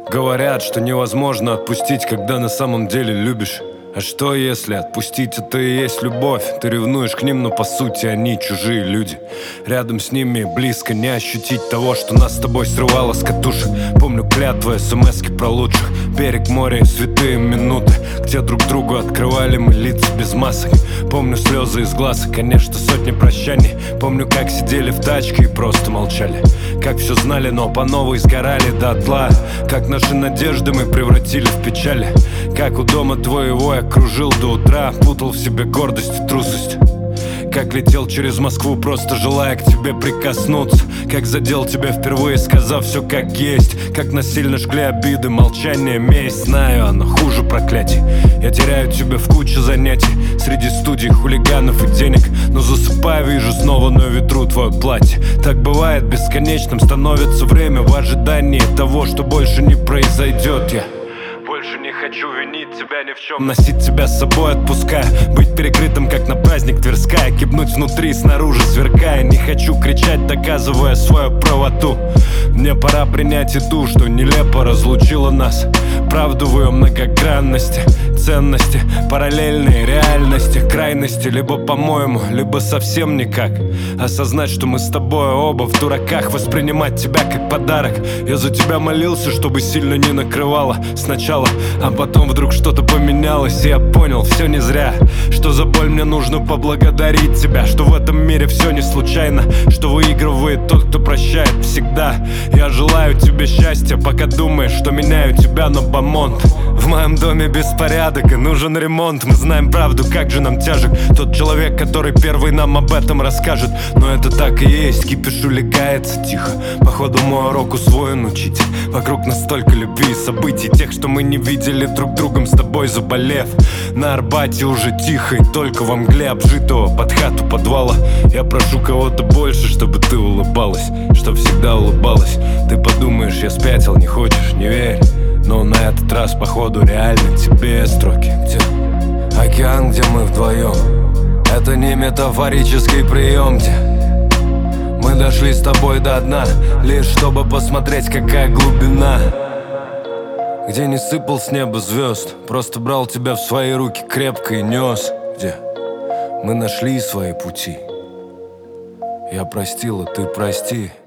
Говорят, что невозможно отпустить, когда на самом деле любишь. А что если отпустить — это и есть любовь? Ты ревнуешь к ним, но по сути они чужие люди. Рядом с ними близко не ощутить того, что нас с тобой срывало с катушек. Помню клятвы, смски про лучших, берег моря и святые минуты, где друг другу открывали мы лица без масок. Помню слезы из глаз и, конечно, сотни прощаний. Помню, как сидели в тачке и просто молчали, как все знали, но по новой сгорали дотла, как наши надежды мы превратили в печали, как у дома твоего я кружил до утра, путал в себе гордость и трусость, как летел через Москву, просто желая к тебе прикоснуться, как задел тебя впервые, сказав все как есть, как насильно жгли обиды, молчание, месть. Знаю, оно хуже проклятий. Я теряю тебя в куче занятий среди студий, хулиганов и денег, но засыпаю, вижу снова на ветру твое платье. Так бывает, бесконечным становится время в ожидании того, что больше не произойдет. Я больше не хочу винить тебя ни в чем, носить тебя с собой отпуская, быть перекрытым, как на праздник Тверская, кипнуть внутри, снаружи сверкая. Не хочу кричать, доказывая свою правоту. Мне пора принять и ту, что нелепо разлучила нас, правду в ее многогранности, ценности, параллельные реальности, крайности. Либо по-моему, либо совсем никак. Осознать, что мы с тобой оба в дураках, воспринимать тебя как подарок. Я за тебя молился, чтобы сильно не накрывало сначала, а потом вдруг что-то поменялось, и я понял, все не зря. Что за боль мне нужно поблагодарить тебя, что в этом мире все не случайно, что выигрывает тот, кто прощает всегда. Я желаю тебе счастья, пока думаешь, что меняю тебя на бомонд. В моем доме беспорядок и нужен ремонт. Мы знаем правду, как же нам тяжек тот человек, который первый нам об этом расскажет. Но это так и есть, кипиш улегается тихо. Походу мой урок усвоен, учитель. Вокруг нас столько любви и событий, тех, что мы не видели друг другом с тобой, заболев. На Арбате уже тихо и только во мгле обжитого под хату подвала. Я прошу кого-то больше, чтобы ты улыбалась, чтоб всегда улыбалась. Ты подумаешь, я спятил, не хочешь, не верь. Но на этот раз, походу, реально тебе строки. Где океан, где мы вдвоем, это не метафорический прием, где мы дошли с тобой до дна, лишь чтобы посмотреть, какая глубина. Где не сыпал с неба звезд, просто брал тебя в свои руки крепко и нес. Где мы нашли свои пути. Я простил, а ты прости.